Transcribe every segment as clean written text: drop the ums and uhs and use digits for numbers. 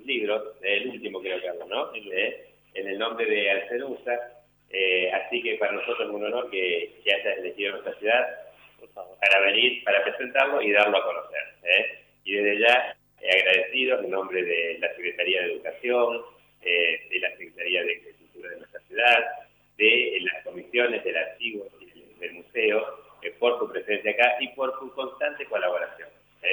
libros, el último creo que hago, ¿no? En el nombre de Ancenusa, así que para nosotros es un honor que hayas elegido nuestra ciudad para venir, para presentarlo y darlo a conocer. Y desde ya, agradecidos en nombre de la Secretaría de Educación, de la Secretaría de Cultura de nuestra ciudad, de las comisiones del archivo y del museo, por su presencia acá y por su constante colaboración.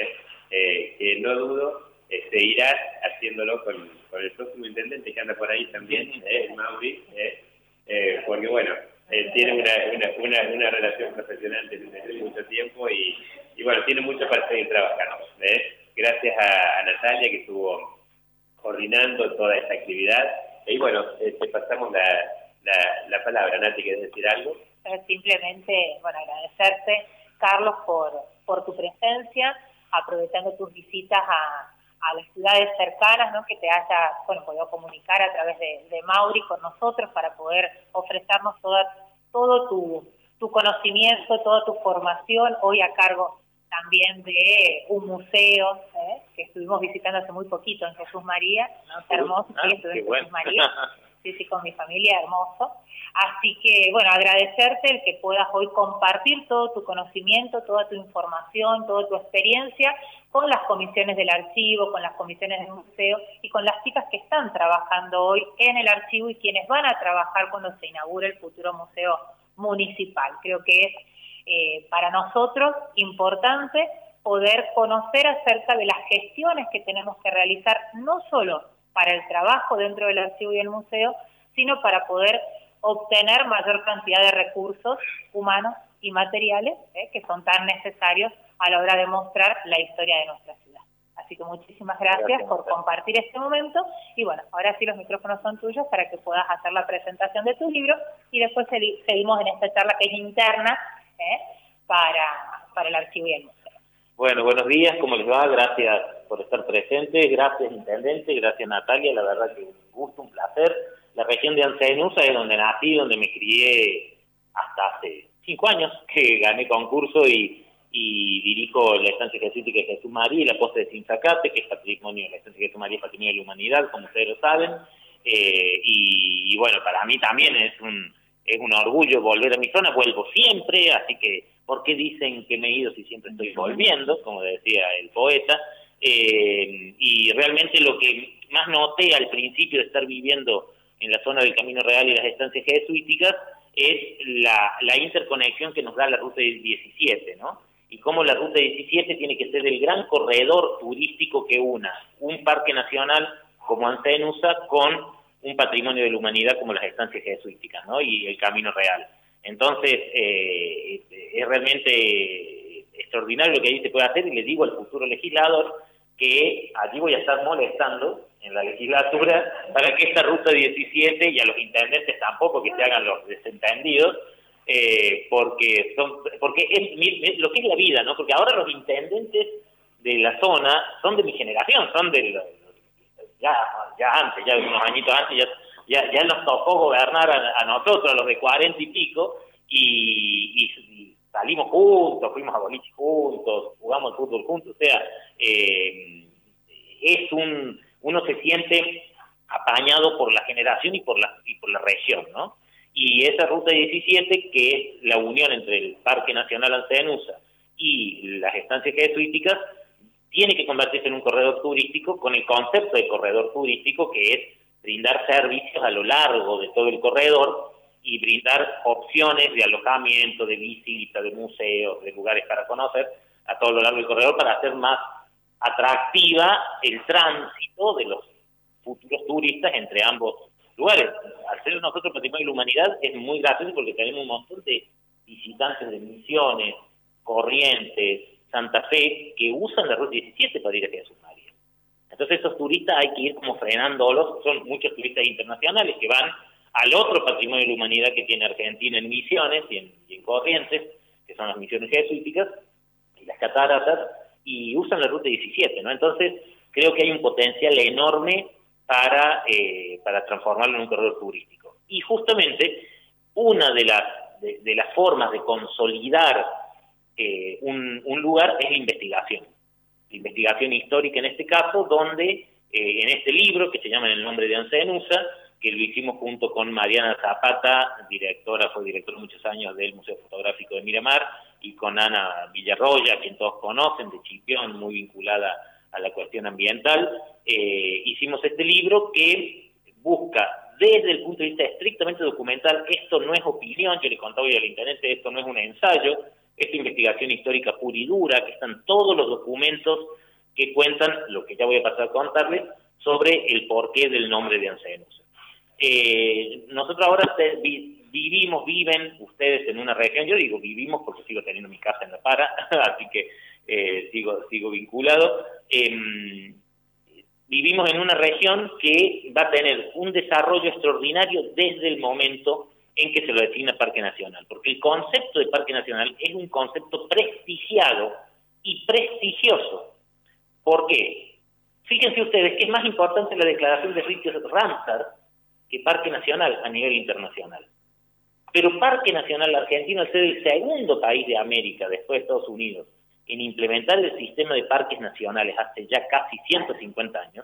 Que no dudo seguirás haciéndolo con el próximo intendente que anda por ahí también, Mauri, porque bueno, tiene una relación profesional desde mucho tiempo y bueno, tiene mucho para seguir trabajando. Gracias a Natalia que estuvo coordinando toda esta actividad. Y bueno, te pasamos la palabra. Nati, ¿quieres decir algo? Simplemente, bueno, agradecerte, Carlos, por tu presencia, aprovechando tus visitas a las ciudades cercanas, ¿no? Que te haya, podido comunicar a través de Mauri con nosotros para poder ofrecernos todo tu conocimiento, toda tu formación, hoy a cargo también de un museo que estuvimos visitando hace muy poquito en Jesús María, ¿no? Hermoso, sí, estuve en Jesús María, sí, con mi familia, hermoso. Así que, bueno, agradecerte el que puedas hoy compartir todo tu conocimiento, toda tu información, toda tu experiencia con las comisiones del archivo, con las comisiones del museo y con las chicas que están trabajando hoy en el archivo y quienes van a trabajar cuando se inaugure el futuro museo municipal. Creo que es para nosotros importante poder conocer acerca de las gestiones que tenemos que realizar, no solo para el trabajo dentro del archivo y el museo, sino para poder obtener mayor cantidad de recursos humanos y materiales que son tan necesarios a la hora de mostrar la historia de nuestra ciudad. Así que muchísimas gracias por compartir este momento y bueno, ahora sí los micrófonos son tuyos para que puedas hacer la presentación de tu libro y después seguimos en esta charla que es interna para el archivo y el museo. Bueno, buenos días, ¿cómo les va? Gracias por estar presentes, gracias intendente, gracias Natalia, la verdad que un gusto, un placer. La región de Ancenusa es donde nací, donde me crié hasta hace 5 años, que gané concurso y dirijo la estancia jesuítica de Jesús María y la posta de Sinzacate, que es patrimonio, la estancia de Jesús María es patrimonio de la humanidad, como ustedes lo saben, y bueno, para mí también es un orgullo volver a mi zona, vuelvo siempre, así que, ¿por qué dicen que me he ido si siempre estoy volviendo? Como decía el poeta, y realmente lo que más noté al principio de estar viviendo en la zona del Camino Real y las estancias jesuíticas es la interconexión que nos da la Ruta 17, ¿no? Y cómo la Ruta 17 tiene que ser el gran corredor turístico que una un parque nacional como Ancenusa con un patrimonio de la humanidad como las estancias jesuíticas, ¿no? Y el Camino Real. Entonces, es realmente extraordinario lo que ahí se puede hacer y le digo al futuro legislador que allí voy a estar molestando en la legislatura para que esta Ruta 17 y a los intendentes tampoco que se hagan los desentendidos, porque es lo que es la vida, ¿no? Porque ahora los intendentes de la zona son de mi generación, son ya antes, ya unos añitos antes, ya nos tocó gobernar a nosotros, a los de 40 y pico, y salimos juntos, fuimos a boliche juntos, jugamos al fútbol juntos, o sea, uno se siente apañado por la generación y por la región, ¿no? Y esa Ruta 17, que es la unión entre el Parque Nacional Ancenusa y las estancias jesuíticas, tiene que convertirse en un corredor turístico con el concepto de corredor turístico, que es brindar servicios a lo largo de todo el corredor y brindar opciones de alojamiento, de visita, de museos, de lugares para conocer a todo lo largo del corredor para hacer más atractiva el tránsito de los futuros turistas entre ambos lugares. Al ser nosotros Patrimonio de la Humanidad es muy gracioso porque tenemos un montón de visitantes de Misiones, Corrientes, Santa Fe, que usan la Ruta 17 para ir a Jesús María. Entonces esos turistas hay que ir como frenándolos, son muchos turistas internacionales que van al otro Patrimonio de la Humanidad que tiene Argentina en Misiones y en Corrientes, que son las misiones jesuíticas y las cataratas, y usan la Ruta 17, ¿no? Entonces creo que hay un potencial enorme para transformarlo en un corredor turístico. Y justamente una de las formas de consolidar un lugar es la investigación histórica en este caso, donde en este libro que se llama En el nombre de Ancenusa, que lo hicimos junto con Mariana Zapata, fue directora muchos años del Museo Fotográfico de Miramar, y con Ana Villarroya, a quien todos conocen, de Chipión, muy vinculada a la cuestión ambiental. Hicimos este libro que busca, desde el punto de vista estrictamente documental, esto no es opinión, yo le contaba hoy al intendente, esto no es un ensayo, es investigación histórica pura y dura, que están todos los documentos que cuentan, lo que ya voy a pasar a contarles, sobre el porqué del nombre de Ancenusa. Nosotros ahora viven ustedes en una región, yo digo vivimos porque sigo teniendo mi casa en La Para, así que sigo vinculado. Vivimos en una región que va a tener un desarrollo extraordinario desde el momento en que se lo designa Parque Nacional, porque el concepto de Parque Nacional es un concepto prestigiado y prestigioso. ¿Por qué? Fíjense ustedes que es más importante la declaración de sitios Ramsar que Parque Nacional a nivel internacional. Pero Parque Nacional Argentino, al ser el segundo país de América, después de Estados Unidos, en implementar el sistema de parques nacionales hace ya casi 150 años,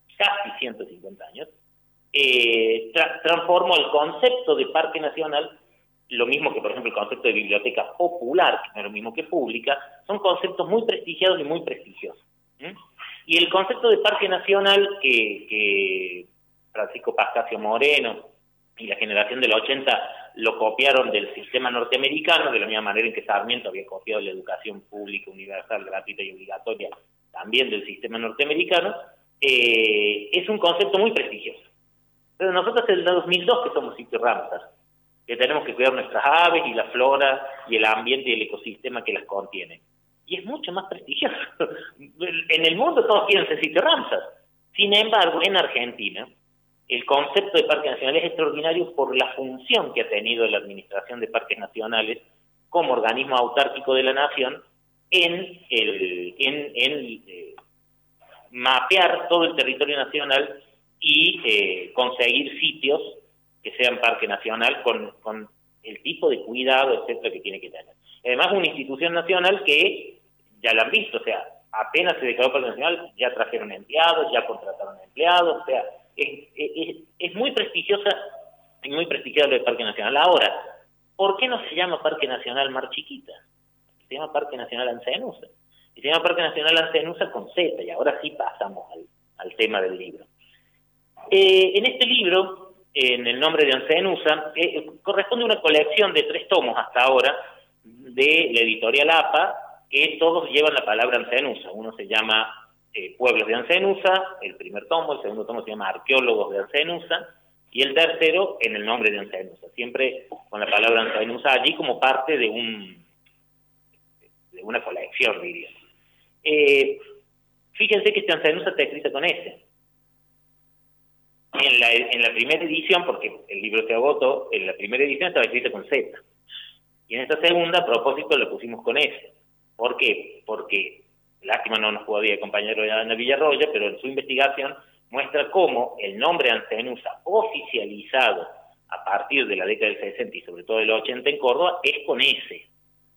transformó el concepto de parque nacional, lo mismo que, por ejemplo, el concepto de biblioteca popular, que no es lo mismo que pública, son conceptos muy prestigiados y muy prestigiosos. Y el concepto de parque nacional que Francisco Pascasio Moreno y la generación del 80 lo copiaron del sistema norteamericano, de la misma manera en que Sarmiento había copiado la educación pública, universal, gratuita y obligatoria, también del sistema norteamericano, es un concepto muy prestigioso. Pero nosotros en el 2002 que somos sitio Ramsar, que tenemos que cuidar nuestras aves y la flora y el ambiente y el ecosistema que las contiene. Y es mucho más prestigioso. En el mundo todos quieren ser sitio Ramsar. Sin embargo, en Argentina, el concepto de parque nacional es extraordinario por la función que ha tenido la Administración de Parques Nacionales como organismo autárquico de la nación en mapear todo el territorio nacional y conseguir sitios que sean parque nacional con el tipo de cuidado, etcétera, que tiene que tener. Además, una institución nacional que ya la han visto, o sea, apenas se declaró parque nacional, ya trajeron empleados, ya contrataron empleados, o sea, es muy prestigiosa y muy prestigiable el Parque Nacional. Ahora, ¿por qué no se llama Parque Nacional Mar Chiquita? Se llama Parque Nacional Ancenusa. Y se llama Parque Nacional Ancenusa con Z, y ahora sí pasamos al tema del libro. En este libro, en el nombre de Ancenusa, corresponde a una colección de 3 tomos hasta ahora de la editorial APA, que todos llevan la palabra Ancenusa. Uno se llama Pueblos de Ancenusa, el primer tomo, el segundo tomo se llama Arqueólogos de Ancenusa, y el tercero en el nombre de Ancenusa, siempre con la palabra Ancenusa allí como parte de una colección, diría. Fíjense que este Ancenusa está escrito con S. En la primera edición, porque el libro se agotó, en la primera edición estaba escrito con Z. Y en esta segunda, a propósito, lo pusimos con S. ¿Por qué? Porque, lástima no nos podía acompañar hoy Ana Villarroya, pero en su investigación muestra cómo el nombre Ancenusa, oficializado a partir de la década del 60 y sobre todo del 80 en Córdoba, es con S.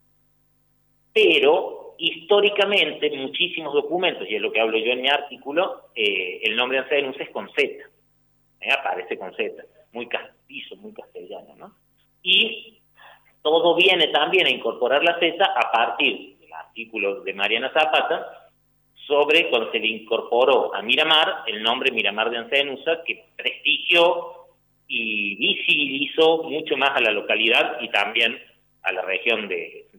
Pero, históricamente, muchísimos documentos, y es lo que hablo yo en mi artículo, el nombre Ancenusa es con Z. Aparece con Z, muy castizo, muy castellano, ¿no? Y todo viene también a incorporar la Z a partir del artículo de Mariana Zapata sobre cuando se le incorporó a Miramar el nombre Miramar de Ancenusa, que prestigió y visibilizó mucho más a la localidad y también a la región de